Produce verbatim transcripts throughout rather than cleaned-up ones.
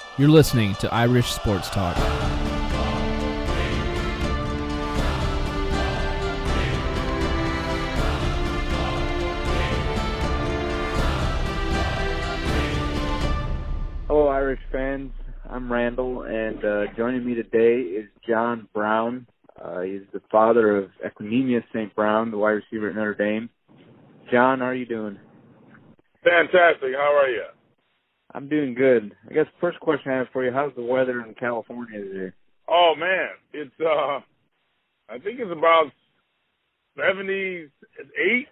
You're listening to Irish Sports Talk. Hello, Irish fans. I'm Randall, and uh, joining me today is John Brown. Uh, he's the father of Equanimeous Saint Brown, the wide receiver at Notre Dame. John, how are you doing? Fantastic. How are you? I'm doing good. I guess the first question I have for you, how's the weather in California today? Oh, man. It's, uh, I think it's about seventy-eight.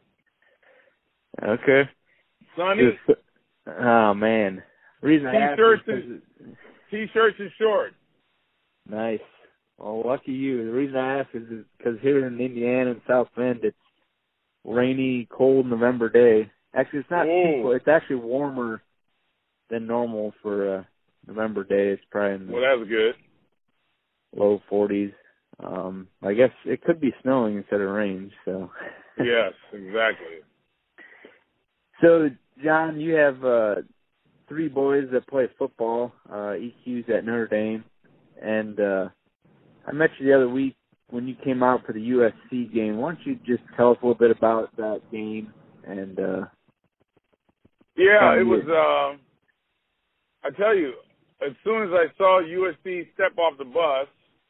Okay. Sunny. Just, oh, man. Reason I asked T-shirts is and, T-shirts and shorts. Nice. Well, lucky you. The reason I ask is because here in Indiana and South Bend, it's rainy, cold November day. Actually, it's not too cold. It's actually warmer than normal for a November day. It's probably in the well, that's good. low forties. Um, I guess it could be snowing instead of rain. So. Yes, exactly. So, John, you have uh, three boys that play football, uh, E Qs at Notre Dame, and uh, I met you the other week when you came out for the U S C game. Why don't you just tell us a little bit about that game? And uh, yeah, it was. Uh, I tell you, as soon as I saw U S C step off the bus,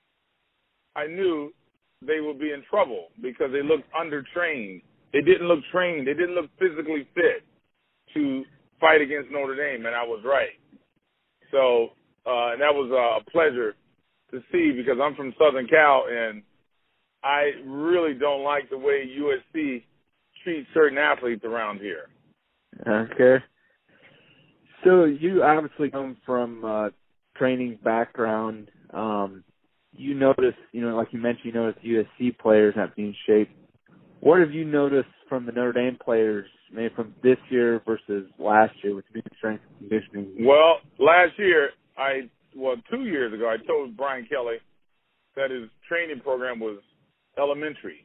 I knew they would be in trouble because they looked undertrained. They didn't look trained. They didn't look physically fit to fight against Notre Dame, and I was right. So, uh, and that was uh, a pleasure to see because I'm from Southern Cal, and I really don't like the way U S C treats certain athletes around here. Okay. So you obviously come from uh, training background. Um, you notice, you know, like you mentioned, you noticed U S C players not being shaped. What have you noticed from the Notre Dame players, maybe from this year versus last year with new strength and conditioning? Well, last year, I well, two years ago, I told Brian Kelly that his training program was elementary.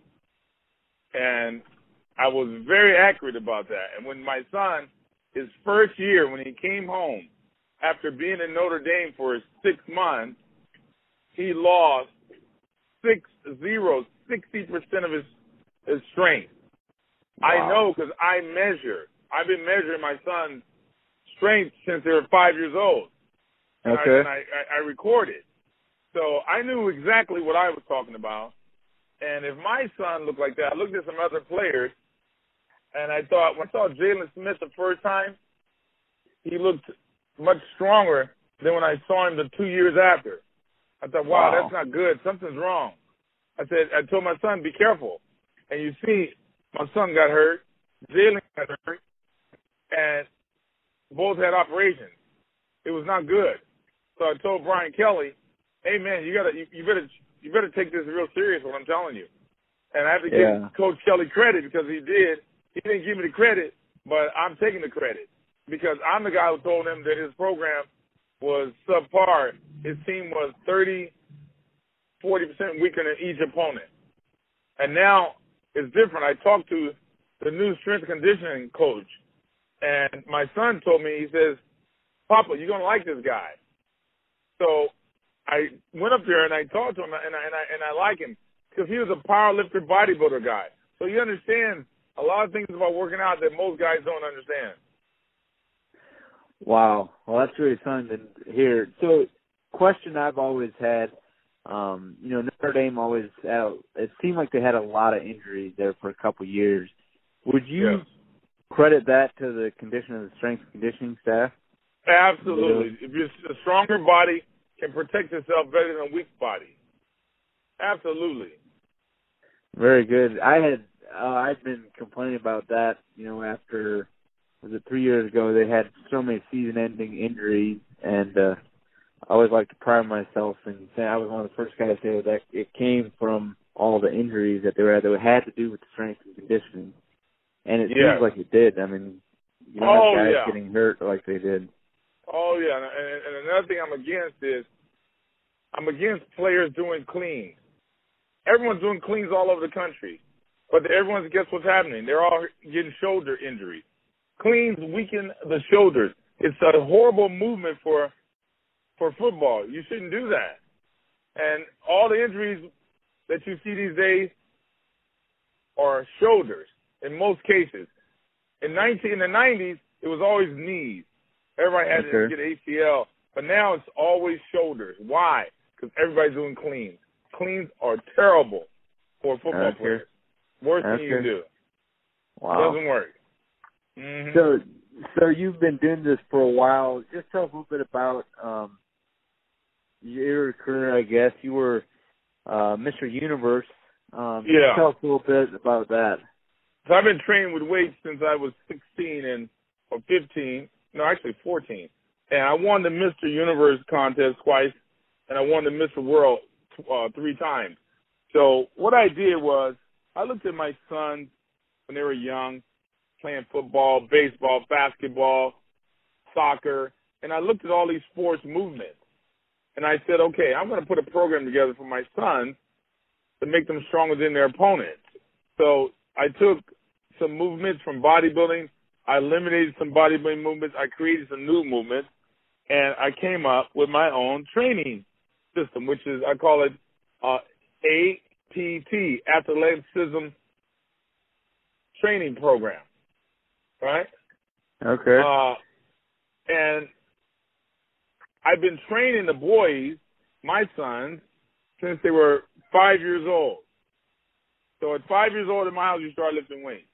And I was very accurate about that. And when my son, his first year, when he came home, after being in Notre Dame for six months, he lost six zero, sixty percent of his, his strength. Wow. I know because I measure. I've been measuring my son's strength since they were five years old. And okay. I, and I, I, I recorded. So I knew exactly what I was talking about. And if my son looked like that, I looked at some other players, and I thought, when I saw Jalen Smith the first time, he looked much stronger than when I saw him the two years after. I thought, wow, wow. That's not good. Something's wrong. I said, I told my son, be careful. And you see, my son got hurt, Jalen got hurt, and both had operations. It was not good. So I told Brian Kelly, hey, man, you gotta, you, you better, you better take this real serious, what I'm telling you. And I have to yeah. give Coach Kelly credit because he did. He didn't give me the credit, but I'm taking the credit because I'm the guy who told him that his program was subpar. His team was thirty, forty percent weaker than each opponent. And now it's different. I talked to the new strength and conditioning coach, and my son told me, he says, Papa, you're going to like this guy. So I went up there and I talked to him, and I, and I, and I like him because he was a powerlifter bodybuilder guy. So he understands a lot of things about working out that most guys don't understand. Wow. Well, that's really fun to hear. So, question I've always had, um, you know, Notre Dame always, had, it seemed like they had a lot of injuries there for a couple years. Would you yes. credit that to the condition of the strength and conditioning staff? Absolutely. If you're a stronger body can protect itself better than a weak body. Absolutely. Very good. I had, uh, I've been complaining about that, you know, after, was it three years ago, they had so many season-ending injuries, and uh, I always like to pride myself in saying I was one of the first guys to say that it came from all the injuries that they were that had to do with the strength and conditioning. And it yes. seems like it did. I mean, you don't oh, have guys yeah. getting hurt like they did. Oh, yeah. And, and another thing I'm against is I'm against players doing cleans. Everyone's doing cleans all over the country. But everyone's, guess what's happening? They're all getting shoulder injuries. Cleans weaken the shoulders. It's a horrible movement for for football. You shouldn't do that. And all the injuries that you see these days are shoulders in most cases. In nineteen in the nineties, it was always knees. Everybody had okay. to get A C L, but now it's always shoulders. Why? Because everybody's doing cleans. Cleans are terrible for football okay. players. Worst okay. thing you can do. Wow. It doesn't work. Mm-hmm. So, so you've been doing this for a while. Just tell us a little bit about um, your career. I guess you were uh, Mister Universe. Um, yeah. Tell us a little bit about that. So I've been training with weights since I was sixteen and or fifteen. No, actually fourteen. And I won the Mister Universe contest twice, and I won the Mister World uh, three times. So what I did was I looked at my sons when they were young, playing football, baseball, basketball, soccer, and I looked at all these sports movements. And I said, okay, I'm going to put a program together for my sons to make them stronger than their opponents. So I took some movements from bodybuilding. I eliminated some bodybuilding movements. I created some new movements. And I came up with my own training system, which is, I call it uh, A P T, Athleticism Training Program. Right? Okay. Uh, and I've been training the boys, my sons, since they were five years old. So at five years old in my house, you start lifting weights.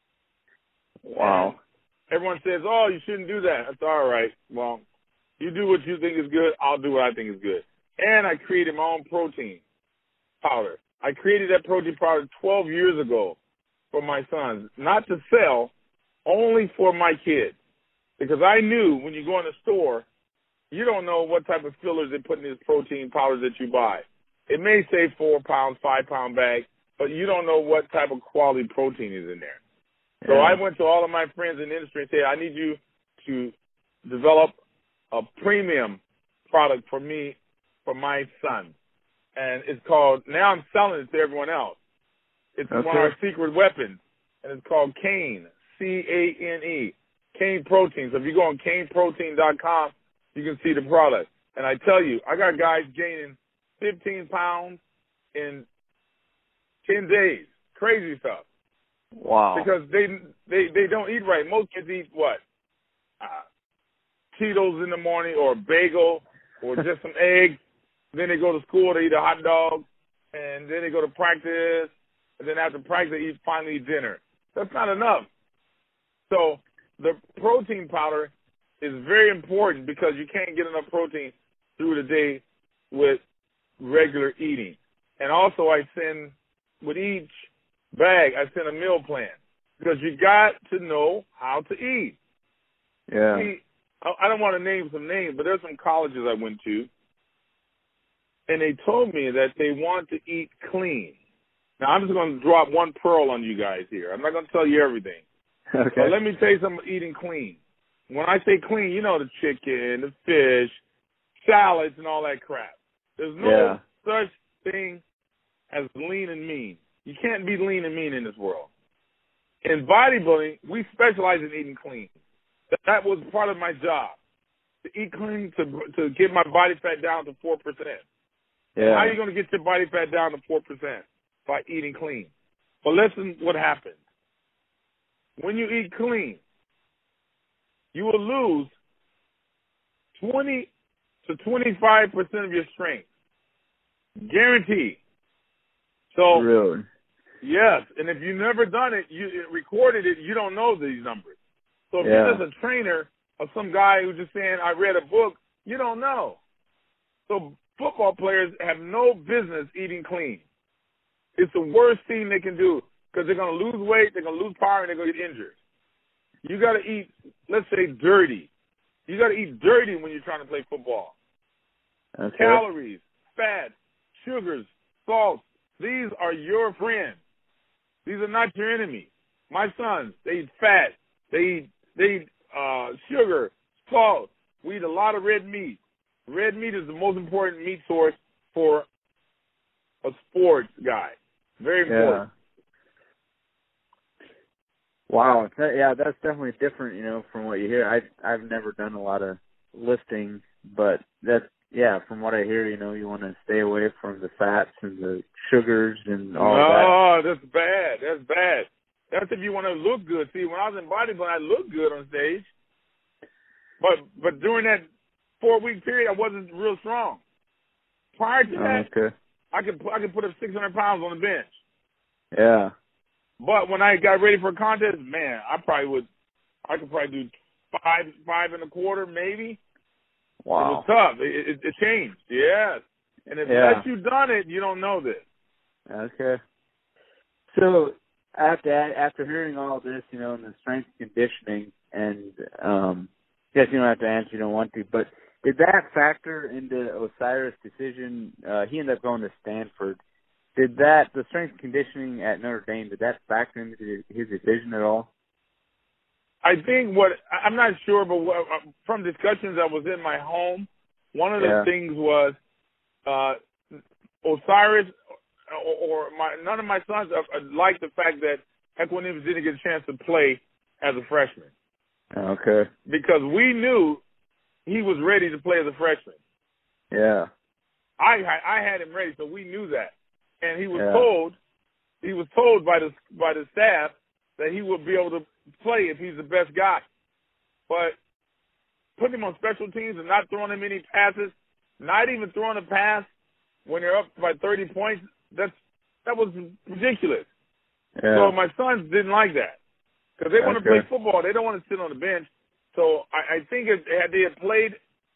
Wow. And everyone says, oh, you shouldn't do that. That's all right. Well, you do what you think is good. I'll do what I think is good. And I created my own protein powder. I created that protein powder twelve years ago for my sons, not to sell, only for my kids. Because I knew when you go in the store, you don't know what type of fillers they put in these protein powders that you buy. It may say four pounds, five pound bag, but you don't know what type of quality protein is in there. So yeah. I went to all of my friends in the industry and said, I need you to develop a premium product for me, for my son. And it's called, now I'm selling it to everyone else. It's okay. one of our secret weapons, and it's called Cane, C A N E, Cane Protein. So if you go on cane protein dot com, you can see the product. And I tell you, I got guys gaining fifteen pounds in ten days. Crazy stuff. Wow. Because they they they don't eat right. Most kids eat what? Uh, Cheetos in the morning, or a bagel, or just some eggs. Then they go to school, they eat a hot dog, and then they go to practice, and then after practice they eat finally eat dinner. That's not enough. So the protein powder is very important because you can't get enough protein through the day with regular eating. And also I send, with each bag, I send a meal plan because you got to know how to eat. Yeah. See, I don't want to name some names, but there's some colleges I went to, and they told me that they want to eat clean. Now, I'm just going to drop one pearl on you guys here. I'm not going to tell you everything. Okay. But let me tell you something, eating clean. When I say clean, you know the chicken, the fish, salads, and all that crap. There's no yeah. such thing as lean and mean. You can't be lean and mean in this world. In bodybuilding, we specialize in eating clean. That was part of my job, to eat clean, to to get my body fat down to four percent. Yeah. How are you going to get your body fat down to four percent? By eating clean. But listen what happens. When you eat clean, you will lose twenty to twenty-five percent of your strength. Guaranteed. So, really? Yes, and if you've never done it, you recorded it, you don't know these numbers. So if yeah. you're just a trainer of some guy who's just saying, I read a book, you don't know. So football players have no business eating clean. It's the worst thing they can do because they're going to lose weight, they're going to lose power, and they're going to get injured. You got to eat, let's say, dirty. You got to eat dirty when you're trying to play football. Okay. Calories, fat, sugars, salts, these are your friends. These are not your enemies. My sons, they eat fat. They eat, they eat uh, sugar, salt. We eat a lot of red meat. Red meat is the most important meat source for a sports guy. Very important. Yeah. Wow. That, yeah, that's definitely different, you know, from what you hear. I I've never done a lot of lifting, but that's, yeah, from what I hear, you know, you want to stay away from the fats and the sugars and all no, that. No, that's bad. That's bad. That's if you want to look good. See, when I was in bodybuilding, I looked good on stage. But but during that four-week period, I wasn't real strong. Prior to that, Oh, okay. I could I could put up six hundred pounds on the bench. Yeah. But when I got ready for a contest, man, I probably would, I could probably do five, five and a quarter, maybe. Wow. It was tough. It, it, it changed. Yes. And if Yeah. unless you've done it, you don't know this. Okay. So after after hearing all this, you know, and the strength and conditioning, and um, I guess you don't have to answer, you don't want to, but did that factor into Osiris' decision? Uh, he ended up going to Stanford. Did that, the strength and conditioning at Notre Dame, did that factor into his decision at all? I think what, I'm not sure, but what, from discussions that was in my home, one of the Yeah. things was uh, Osiris or, or my none of my sons liked the fact that Equanimeous didn't get a chance to play as a freshman. Okay. Because we knew he was ready to play as a freshman. Yeah. I I had him ready, so we knew that. And he was Yeah. told, he was told by the by the staff that he would be able to play if he's the best guy. But putting him on special teams and not throwing him any passes, not even throwing a pass when you're up by thirty points, that's that was ridiculous. Yeah. So my sons didn't like that because they want to Okay. play football. They don't want to sit on the bench. So I, I think if had they had played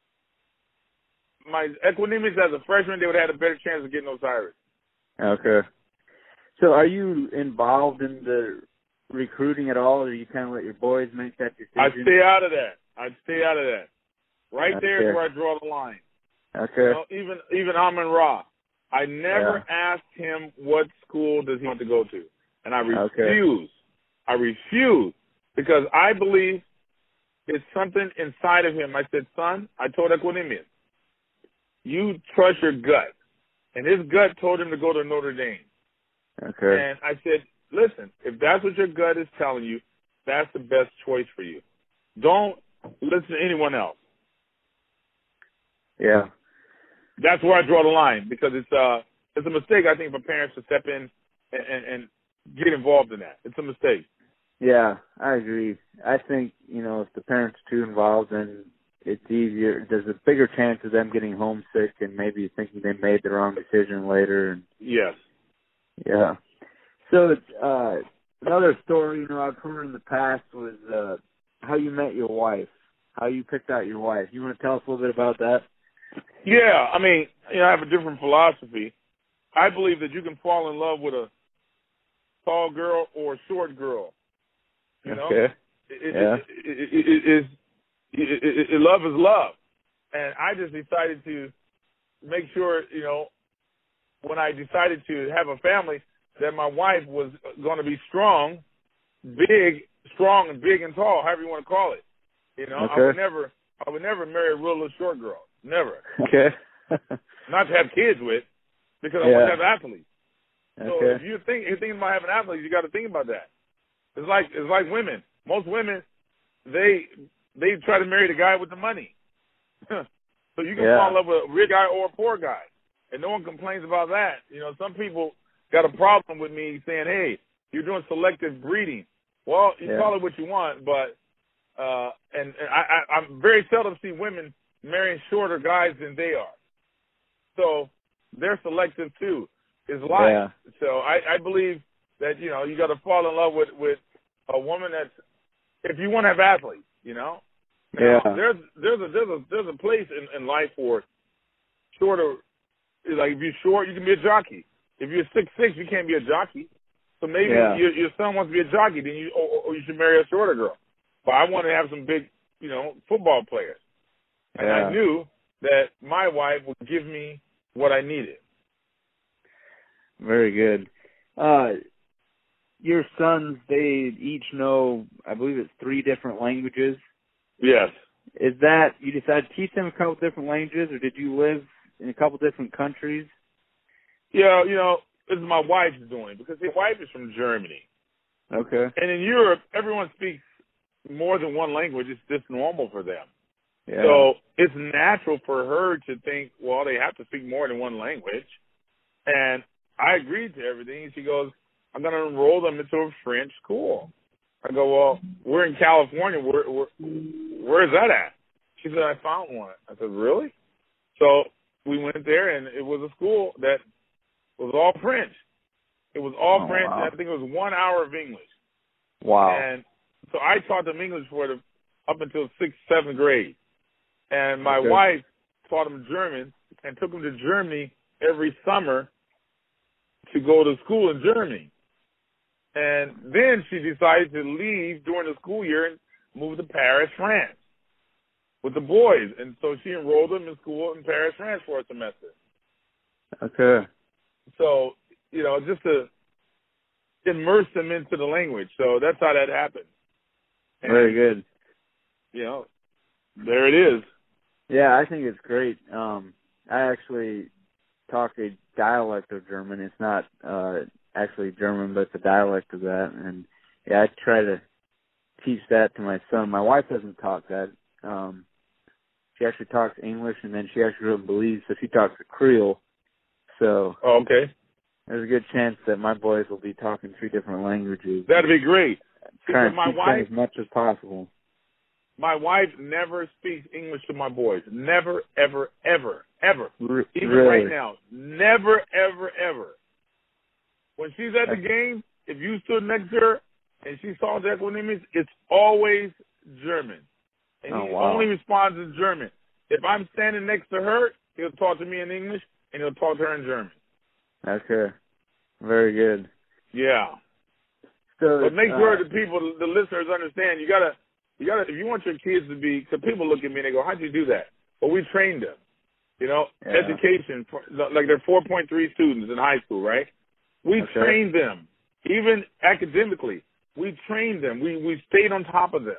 my Equanimeous as a freshman, they would have had a better chance of getting Osiris. Okay. So are you involved in the recruiting at all, or you kind of let your boys make that decision? I stay out of that. I stay out of that. Right Okay. there is where I draw the line. Okay. You know, even even Amon Ra, I never Yeah. asked him what school does he want to go to, and I Okay. refuse. I refuse because I believe it's something inside of him. I said, son, I told Equanimeous, you trust your gut, and his gut told him to go to Notre Dame. Okay. And I said, listen, if that's what your gut is telling you, that's the best choice for you. Don't listen to anyone else. Yeah. That's where I draw the line because it's uh it's a mistake, I think, for parents to step in and, and, and get involved in that. It's a mistake. Yeah, I agree. I think, you know, if the parents are too involved, then it's easier. There's a bigger chance of them getting homesick and maybe thinking they made the wrong decision later. And Yes. yeah. So uh, another story, you know, I've heard in the past was uh, how you met your wife, how you picked out your wife. You want to tell us a little bit about that? Yeah, I mean, you know, I have a different philosophy. I believe that you can fall in love with a tall girl or a short girl. You know, Okay. it, Yeah. it, it, it, it, it, it, it, it, love is love, and I just decided to make sure, you know, when I decided to have a family, that my wife was going to be strong, big, strong, and big and tall, however you want to call it. You know, Okay. I would never, I would never marry a real little short girl, never. Okay. Not to have kids with, because I Yeah. want to have athletes. So Okay. if you think you're thinking about having athletes, you got to think about that. It's like it's like women. Most women, they they try to marry the guy with the money. So you can Yeah. fall in love with a rich guy or a poor guy, and no one complains about that. You know, some people got a problem with me saying, "Hey, you're doing selective breeding." Well, you Yeah. call it what you want, but uh, and, and I, I I'm very seldom see women marrying shorter guys than they are. So they're selective too. Is life. Yeah. So I, I believe that, you know, you got to fall in love with, with a woman that's, if you want to have athletes, you know. Now, Yeah. There's there's a there's a there's a place in, in life for shorter. Like if you're short, you can be a jockey. If you're six six, you can't be a jockey. So maybe Yeah. your your son wants to be a jockey, then you or, or you should marry a shorter girl. But I want to have some big, you know, football players. And Yeah. I knew that my wife would give me what I needed. Very good. Uh, your sons, they each know, I believe it's three different languages. Yes. Is that, you decided to teach them a couple different languages, or did you live in a couple different countries? Yeah, you know, this is my wife's doing because his wife is from Germany. Okay. And in Europe, everyone speaks more than one language. It's just normal for them. Yeah. So it's natural for her to think, well, they have to speak more than one language. And I agreed to everything. She goes, I'm going to enroll them into a French school. I go, well, we're in California. Where, where, where is that at? She said, I found one. I said, really? So we went there, and it was a school that was all French. It was all oh, French. Wow. I think it was one hour of English. Wow. And so I taught them English for the, up until sixth, seventh grade. And my okay. wife taught them German and took them to Germany every summer to go to school in Germany. And then she decided to leave during the school year and move to Paris, France with the boys. And so she enrolled them in school in Paris, France for a semester. Okay. So, you know, just to immerse them into the language. So that's how that happened. And, Very good. You know, there it is. Yeah, I think it's great. Um, I actually talk a dialect of German. It's not uh, actually German, but it's a dialect of that. And, yeah, I try to teach that to my son. My wife doesn't talk that. Um, she actually talks English, and then she actually grew up in Belize, so she talks a Creole. So oh, okay. There's a good chance that my boys will be talking three different languages. That'd be great. Trying to my teach wife, them as much as possible. My wife never speaks English to my boys. Never, ever, ever, ever. R- Even really? right now. Never, ever, ever. When she's at the game, if you stood next to her and she saw the Equanimeous, it's always German. And oh, he wow. only responds in German. If I'm standing next to her, he'll talk to me in English, and he'll talk to her in German. Okay. Very good. Yeah. So, but make uh, sure the people, the listeners understand, you gotta, you gotta, if you want your kids to be, because people look at me and they go, how'd you do that? Well, we trained them. You know, yeah. education, like they're four point three students in high school, right? We okay. trained them, even academically. We trained them. We we stayed on top of them.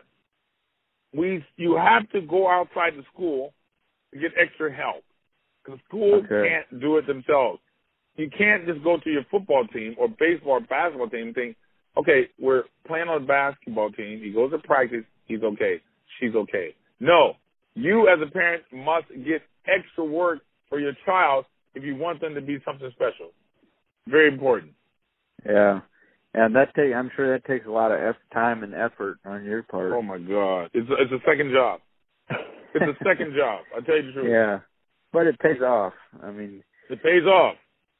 We you have to go outside the school to get extra help, because school okay. can't do it themselves. You can't just go to your football team or baseball or basketball team and think, okay, we're playing on a basketball team. He goes to practice. He's okay. She's okay. No, you as a parent must get extra work for your child if you want them to be something special. Very important. Yeah, and that take I'm sure that takes a lot of eff- time and effort on your part. Oh my God, it's a, it's a second job. It's a second job. I tell you the truth. Yeah, but it pays off. I mean, it pays off.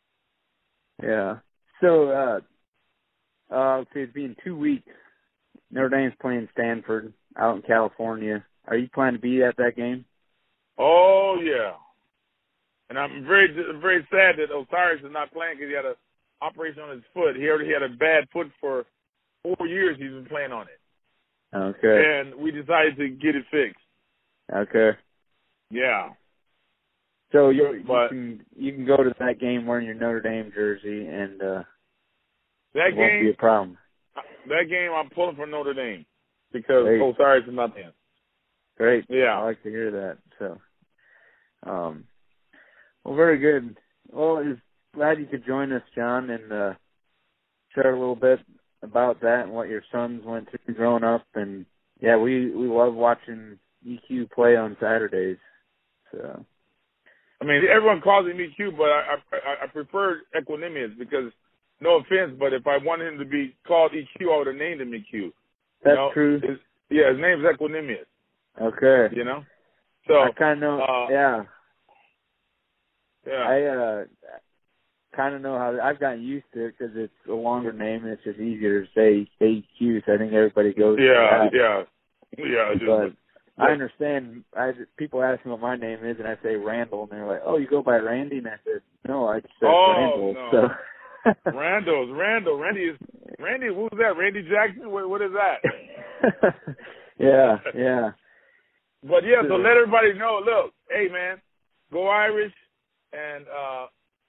Yeah. So, uh, uh, okay, it's been two weeks. Notre Dame's playing Stanford out in California. Are you planning to be at that game? Oh yeah. And I'm very, very sad that Osiris is not playing because he had an operation on his foot. He already had a bad foot for four years. He's been playing on it. Okay. And we decided to get it fixed. Okay. Yeah. So you but, you can you can go to that game wearing your Notre Dame jersey, and uh, that it game won't be a problem. That game, I'm pulling for Notre Dame because Great. Osiris is not there. Great. Yeah. I like to hear that. So, um, well, very good. Well, it's glad you could join us, John, and uh, share a little bit about that and what your sons went through growing up. And yeah, we we love watching E Q play on Saturdays. So. I mean, everyone calls him E Q, but I I, I prefer Equanimeous because, no offense, but if I wanted him to be called E Q, I would have named him E Q. That's you know? true. His, yeah, his name's Equanimeous. Okay. You know? So I kind of know, uh, yeah. Yeah. I uh, kind of know how, I've gotten used to it because it's a longer name and it's just easier to say E Q, so I think everybody goes Yeah, to that. yeah. Yeah, but, just, I understand. I people ask me what my name is, and I say Randall, and they're like, "Oh, you go by Randy?" And I said, "No, I just said oh, Randall." No. So Randall's Randall. Randy is Randy. Who's that? Randy Jackson? What, what is that? yeah, yeah. But yeah, so let everybody know. Look, hey man, go Irish, and uh,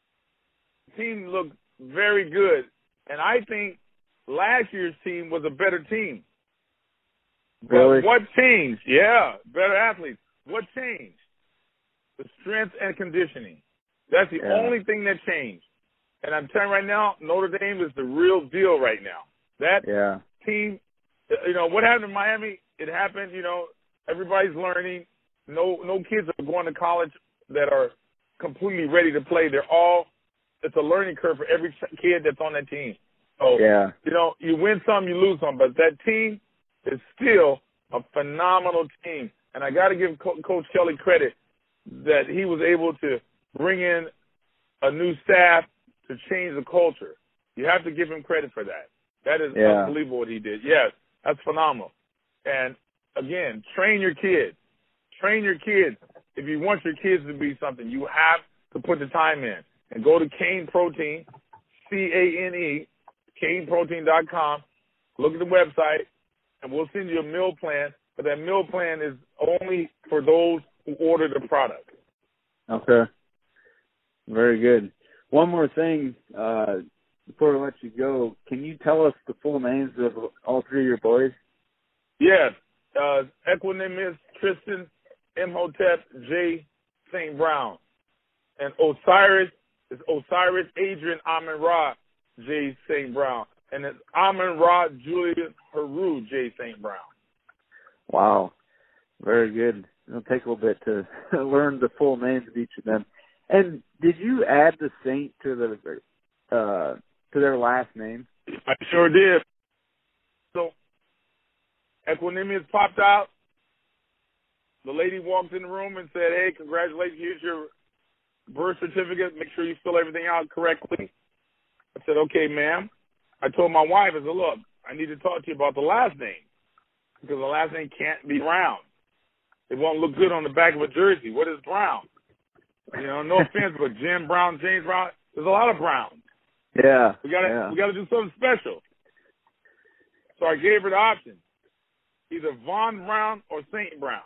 team looked very good. And I think last year's team was a better team. Really? But what changed? Yeah, better athletes. What changed? The strength and conditioning. That's the yeah. only thing that changed. And I'm telling you right now, Notre Dame is the real deal right now. That yeah. team, you know, what happened in Miami, it happened, you know, everybody's learning. No, no kids are going to college that are completely ready to play. They're all. It's a learning curve for every kid that's on that team. So, yeah. you know, you win some, you lose some, but that team is still a phenomenal team. And I got to give Co- Coach Kelly credit that he was able to bring in a new staff to change the culture. You have to give him credit for that. That is yeah. unbelievable what he did. Yes, that's phenomenal. And, again, train your kids. Train your kids. If you want your kids to be something, you have to put the time in. And go to Kane Protein, C A N E, Kane Protein dot com. Look at the website, and we'll send you a meal plan. But that meal plan is only for those who order the product. Okay. Very good. One more thing uh, before I let you go. Can you tell us the full names of all three of your boys? Yes. Uh, Equanimous, Tristan, Imhotep, J. Saint Brown. And Osiris is Osiris Adrian Amin-Ra J. Saint Brown. And it's Amin-Ra Julius Heru J. Saint Brown. Wow. Very good. It'll take a little bit to learn the full names of each of them. And did you add the Saint to the uh, to their last name? I sure did. So Equanimous popped out. The lady walked in the room and said, "Hey, congratulations, here's your birth certificate. Make sure you fill everything out correctly." I said, "Okay, ma'am." I told my wife, I said, "Look, I need to talk to you about the last name because the last name can't be Brown. It won't look good on the back of a jersey. What is Brown? You know, no offense, but Jim Brown, James Brown, there's a lot of Browns. Yeah. We gotta yeah. we gotta do something special." So I gave her the option, either Von Brown or Saint Brown.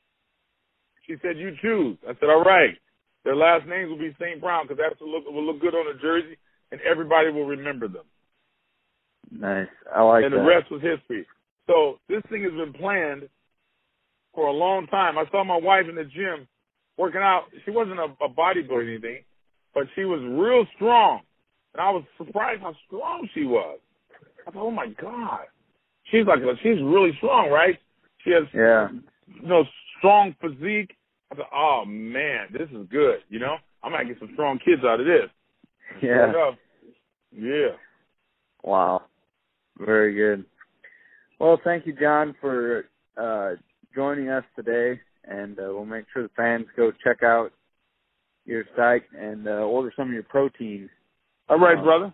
She said, "You choose." I said, "All right. Their last names will be Saint Brown because that will look, will look good on the jersey, and everybody will remember them." Nice. I like and that. And the rest was history. So this thing has been planned for a long time. I saw my wife in the gym working out. She wasn't a, a bodybuilder or anything, but she was real strong. And I was surprised how strong she was. I thought, oh, my God. She's like, she's really strong, right? She has, yeah. you know, strong physique. I thought, oh, man, this is good, you know? I might get some strong kids out of this. Yeah. Yeah. Wow. Very good. Well, thank you, John, for uh, joining us today, and uh, we'll make sure the fans go check out your site and uh, order some of your protein. All right, uh, brother.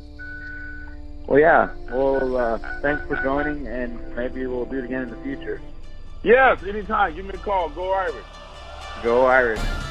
Well, yeah. Well, uh, thanks for joining, and maybe we'll do it again in the future. Yes, anytime. Give me a call. Go Irish. Go Irish.